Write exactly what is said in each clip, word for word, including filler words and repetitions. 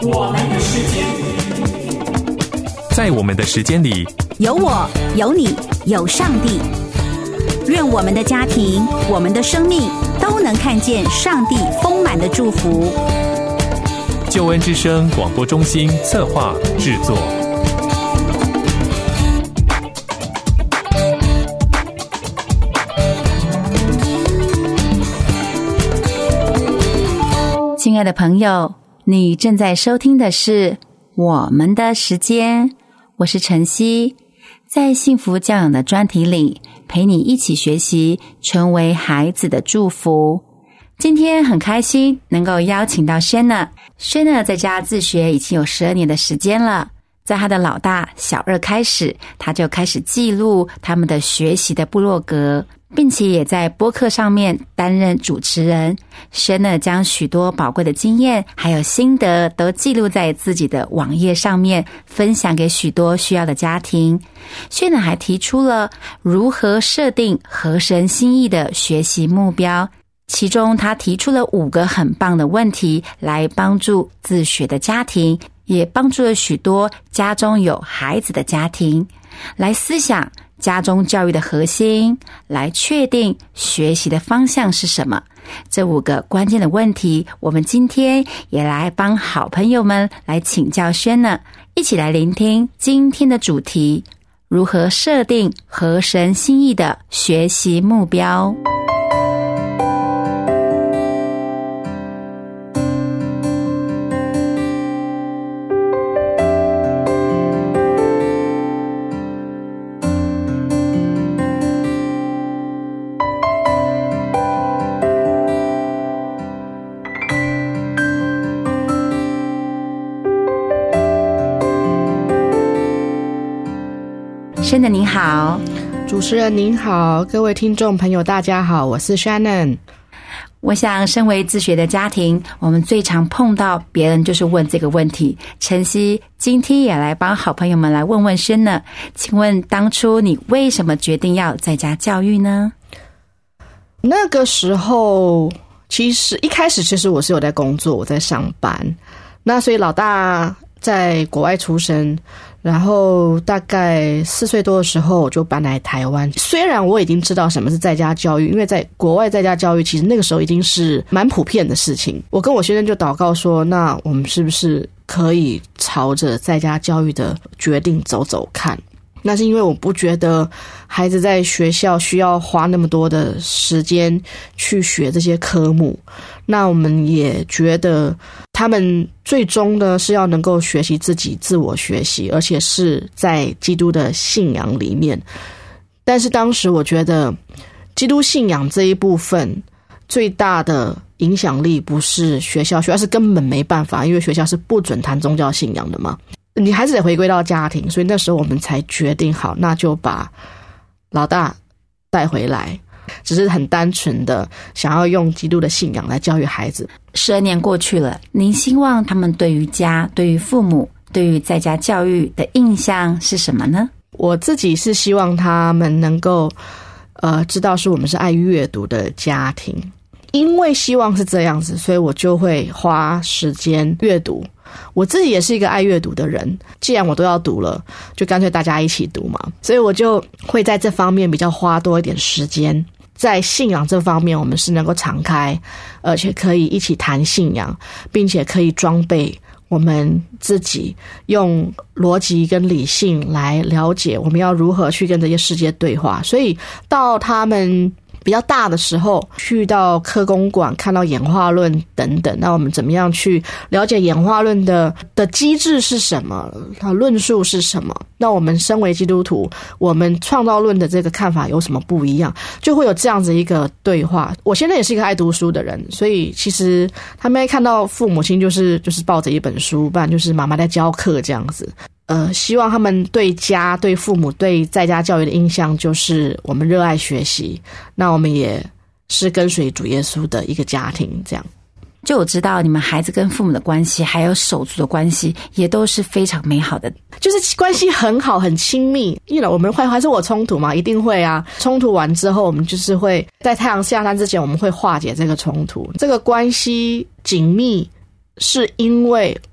我们的时间， 在我们的时间里， 有我，有你，有上帝。愿我们的家庭，我们的生命都能看见上帝丰满的祝福。 救恩之声广播中心策划制作。 亲爱的朋友，你正在收听的是我们的时间，我是晨曦，在幸福教养的专题里，陪你一起学习成为孩子的祝福。今天很开心能够邀请到 Shanna。Shanna 在家自学已经有十二年的时间了，在他的老大小二开始，他就开始记录他们的学习的部落格，并且也在播客上面担任主持人。Shanna 将许多宝贵的经验还有心得都记录在自己的网页上面，分享给许多需要的家庭。Shanna 还提出了如何设定合神心意的学习目标，其中他提出了五个很棒的问题来帮助自学的家庭，也帮助了许多家中有孩子的家庭来思想家中教育的核心，来确定学习的方向是什么。这五个关键的问题，我们今天也来帮好朋友们来请教Shanna，一起来聆听今天的主题：如何设定合神心意的学习目标。Shannon 您好。 主持人您好，各位听众朋友大家好，我是 Shannon。 我想身为自学的家庭，我们最常碰到别人就是问这个问题。晨曦今天也来帮好朋友们来问问Shannon，请问当初你为什么决定要在家教育呢？ 那个时候其实一开始其实我是有在工作，我在上班，那所以老大在国外出生，然后大概四岁多的时候我就搬来台湾。虽然我已经知道什么是在家教育，因为在国外在家教育其实那个时候已经是蛮普遍的事情，我跟我先生就祷告说，那我们是不是可以朝着在家教育的决定走走看。那是因为我不觉得孩子在学校需要花那么多的时间去学这些科目，那我们也觉得他们最终呢是要能够学习自己自我学习，而且是在基督的信仰里面。但是当时我觉得基督信仰这一部分最大的影响力不是学校，学校是根本没办法，因为学校是不准谈宗教信仰的嘛，你还是得回归到家庭。所以那时候我们才决定好，那就把老大带回来，只是很单纯的想要用基督的信仰来教育孩子。 十二年过去了，您希望他们对于家、对于父母、对于在家教育的印象是什么呢？ 我自己是希望他们能够呃知道是我们是爱阅读的家庭，因为希望是这样子，所以我就会花时间阅读。我自己也是一个爱阅读的人，既然我都要读了，就干脆大家一起读嘛，所以我就会在这方面比较花多一点时间。在信仰这方面，我们是能够敞开，而且可以一起谈信仰，并且可以装备我们自己，用逻辑跟理性来了解我们要如何去跟这些世界对话。所以到他们比较大的时候，去到科工馆看到演化论等等，那我们怎么样去了解演化论的的机制是什么，它论述是什么，那我们身为基督徒，我们创造论的这个看法有什么不一样，就会有这样子一个对话。我现在也是一个爱读书的人，所以其实他们看到父母亲就是就是抱着一本书，不然就是妈妈在教课这样子。呃，希望他们对家、对父母、对在家教育的印象就是我们热爱学习，那我们也是跟随主耶稣的一个家庭这样。 就我知道你们孩子跟父母的关系还有手足的关系也都是非常美好的， 就是关系很好很亲密。因为我们会还是我冲突嘛，一定会啊，冲突完之后我们就是会在太阳下山之前我们会化解这个冲突。这个关系紧密是因为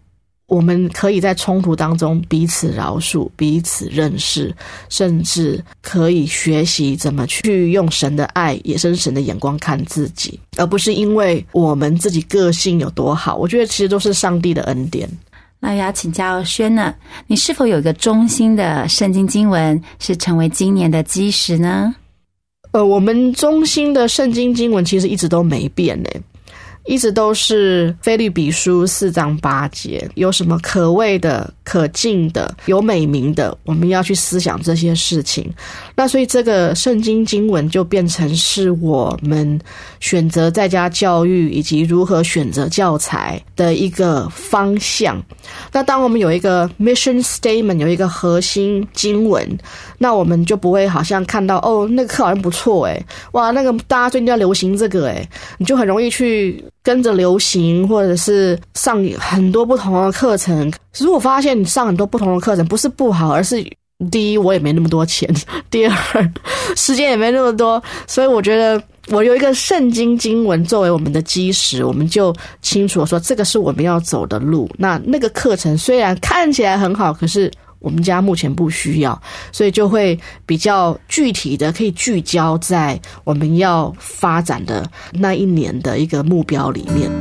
我们可以在冲突当中彼此饶恕，彼此认识，甚至可以学习怎么去用神的爱，也是神的眼光看自己，而不是因为我们自己个性有多好。我觉得其实都是上帝的恩典。 那要请教轩呢，你是否有一个中心的圣经经文是成为今年的基石呢？ 呃，我们中心的圣经经文其实一直都没变耶，一直都是腓立比书四章八节，有什么可畏的、可敬的、有美名的，我们要去思想这些事情。那所以这个圣经经文就变成是我们选择在家教育以及如何选择教材的一个方向。那当我们有一个 mission statement， 有一个核心经文，那我们就不会好像看到哦那个课好像不错诶，哇那个大家最近要流行这个诶，你就很容易去跟着流行，或者是上很多不同的课程。其实我发现你上很多不同的课程不是不好，而是第一我也没那么多钱，第二时间也没那么多，所以我觉得我有一个圣经经文作为我们的基石，我们就清楚说这个是我们要走的路。那那个课程虽然看起来很好，可是我们家目前不需要，所以就会比较具体的可以聚焦在我们要发展的那一年的一个目标里面。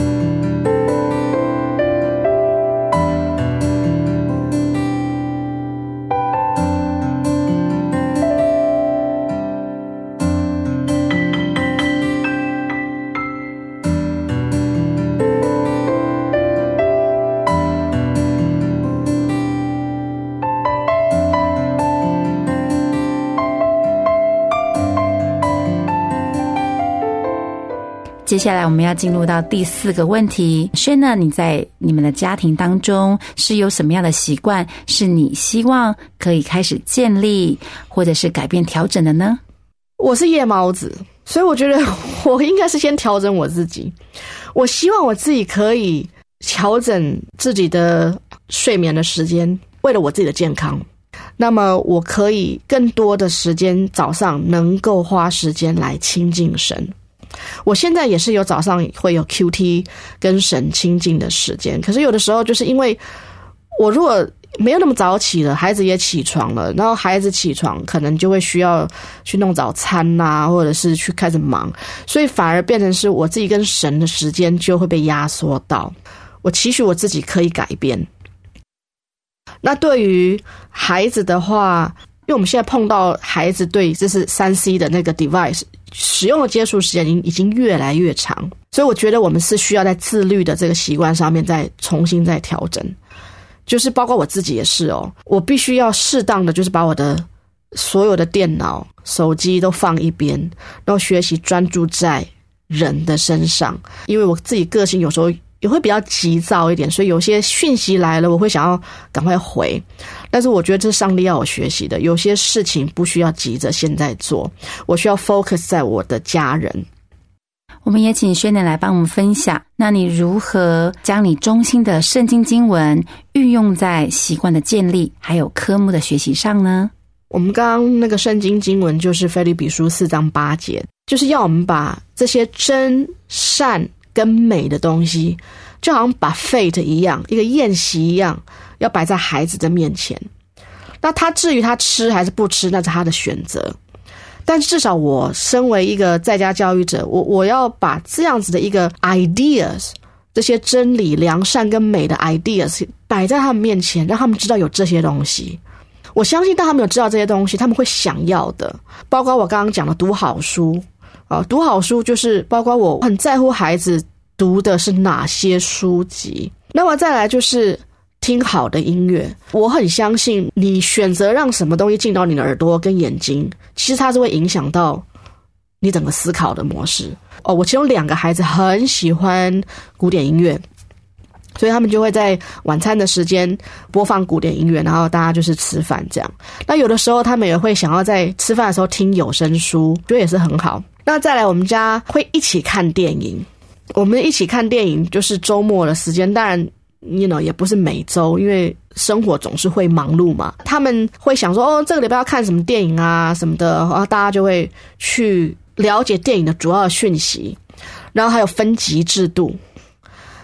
接下来我们要进入到第四个问题，轩呢，你在你们的家庭当中是有什么样的习惯是你希望可以开始建立或者是改变调整的呢？ 我是夜猫子，所以我觉得我应该是先调整我自己。我希望我自己可以调整自己的睡眠的时间，为了我自己的健康。那么我可以更多的时间早上能够花时间来亲近神。我现在也是有早上会有 Q T 跟神亲近的时间，可是有的时候就是因为我如果没有那么早起了，孩子也起床了，然后孩子起床可能就会需要去弄早餐啊，或者是去开始忙，所以反而变成是我自己跟神的时间就会被压缩到。我期许我自己可以改变。那对于孩子的话，因为我们现在碰到孩子对这是 三 C 的那个 device使用的接触时间已经越来越长，所以我觉得我们是需要在自律的这个习惯上面再重新再调整。就是包括我自己也是哦，我必须要适当的就是把我的所有的电脑、手机都放一边，然后学习专注在人的身上。因为我自己个性有时候也会比较急躁一点，所以有些讯息来了我会想要赶快回，但是我觉得这是上帝要我学习的，有些事情不需要急着现在做，我需要 focus 在我的家人。 我们也请轩能来帮我们分享，那你如何将你中心的圣经经文运用在习惯的建立还有科目的学习上呢？ 我们刚刚那个圣经经文就是腓立比书四章八节，就是要我们把这些真善跟美的东西，就好像把 fate 一样，一个宴席一样，要摆在孩子的面前。那他至于他吃还是不吃，那是他的选择。但至少我身为一个在家教育者，我我要把这样子的一个 ideas， 这些真理、良善跟美的 ideas 摆在他们面前，让他们知道有这些东西。我相信当他们有知道这些东西，他们会想要的。包括我刚刚讲的读好书啊，读好书就是包括我很在乎孩子读的是哪些书籍。那么再来就是听好的音乐，我很相信你选择让什么东西进到你的耳朵跟眼睛，其实它是会影响到你整个思考的模式。哦，我其中两个孩子很喜欢古典音乐，所以他们就会在晚餐的时间播放古典音乐，然后大家就是吃饭这样。那有的时候他们也会想要在吃饭的时候听有声书，觉得也是很好。那再来我们家会一起看电影，我们一起看电影就是周末的时间，当然you know 也不是每周，因为生活总是会忙碌嘛。他们会想说哦，这个礼拜要看什么电影啊什么的，然后大家就会去了解电影的主要的讯息，然后还有分级制度。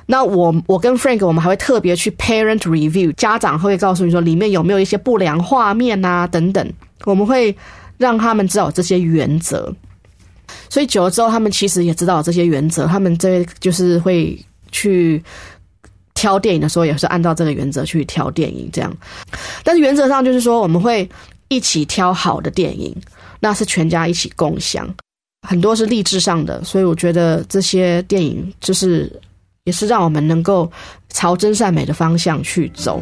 那我我跟 Frank 我们还会特别去 parent review， 家长会告诉你说里面有没有一些不良画面啊等等，我们会让他们知道这些原则。所以久了之后他们其实也知道这些原则，他们这就是会去挑电影的时候也是按照这个原则去挑电影这样。但是原则上就是说我们会一起挑好的电影，那是全家一起共享，很多是励志上的，所以我觉得这些电影就是也是让我们能够朝真善美的方向去走。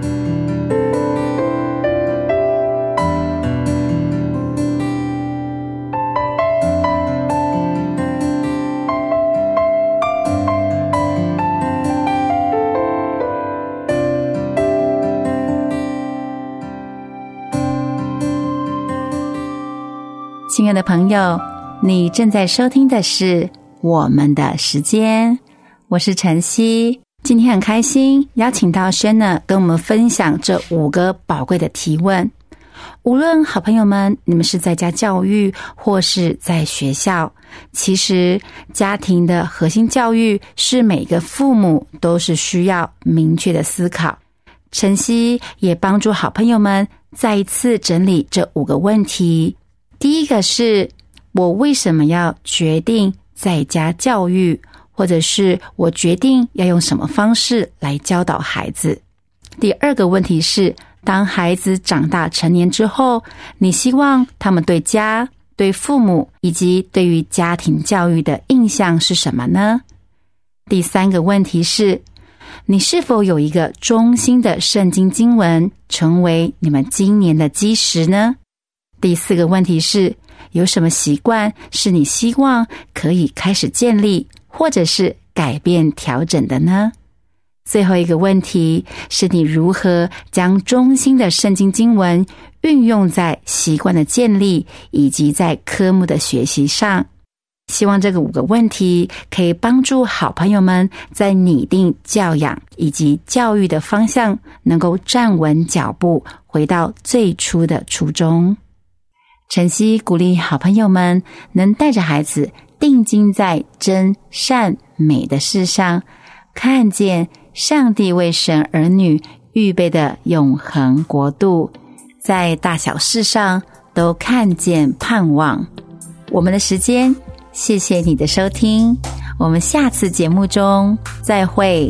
亲爱的朋友，你正在收听的是我们的时间，我是晨曦。今天很开心邀请到 Shanna 跟我们分享这五个宝贵的提问。无论好朋友们你们是在家教育或是在学校，其实家庭的核心教育是每个父母都是需要明确的思考。晨曦也帮助好朋友们再一次整理这五个问题。第一个是我为什么要决定在家教育，或者是我决定要用什么方式来教导孩子。第二个问题是当孩子长大成年之后，你希望他们对家、对父母以及对于家庭教育的印象是什么呢？第三个问题是你是否有一个中心的圣经经文成为你们今年的基石呢？第四个问题是有什么习惯是你希望可以开始建立或者是改变调整的呢？最后一个问题是你如何将中心的圣经经文运用在习惯的建立以及在科目的学习上。希望这个五个问题可以帮助好朋友们在拟定教养以及教育的方向能够站稳脚步，回到最初的初衷。晨曦鼓励好朋友们能带着孩子定睛在真善美的事上，看见上帝为神儿女预备的永恒国度，在大小事上都看见盼望。我们的时间，谢谢你的收听，我们下次节目中再会。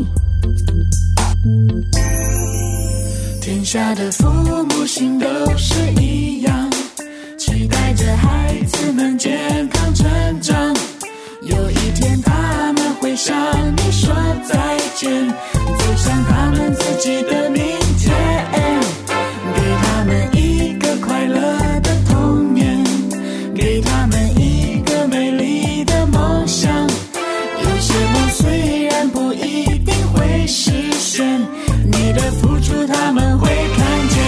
天下的父母心都是一样，期待着孩子们健康成长，有一天他们会向你说再见，走向他们自己的明天，给他们一个快乐的童年，给他们一个美丽的梦想。有些梦虽然不一定会实现，你的付出他们会看见。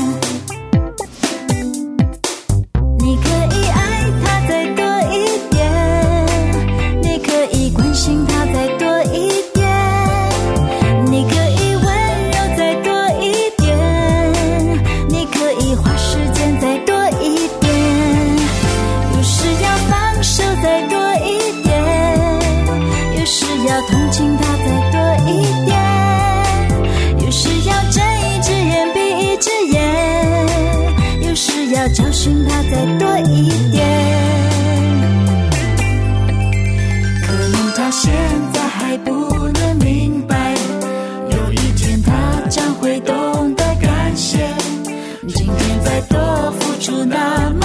你可以爱他再多一点，你可以关心他再多一点，你可以温柔再多一点，你可以花时间再多一点，有时要放手再多一点，有时要同情他再多一点，有时要睁一只眼闭一只眼，有时要教训他再多一点。可能他现在还不能明白，有一天他将会懂得感谢，今天再多付出那么